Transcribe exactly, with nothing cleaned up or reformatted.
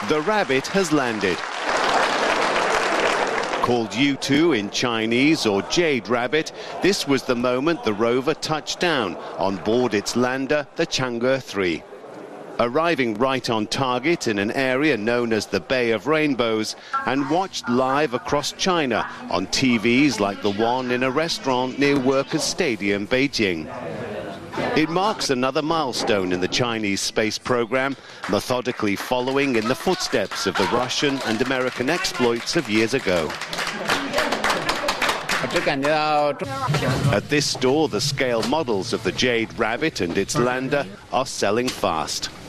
The Rabbit has landed. Called U two in Chinese or Jade Rabbit, this was the moment the rover touched down on board its lander, the Chang'e three. Arriving right on target in an area known as the Bay of Rainbows and watched live across China on T Vs like the one in a restaurant near Workers' Stadium, Beijing. It marks another milestone in the Chinese space program, methodically following in the footsteps of the Russian and American exploits of years ago. At this store, the scale models of the Jade Rabbit and its lander are selling fast.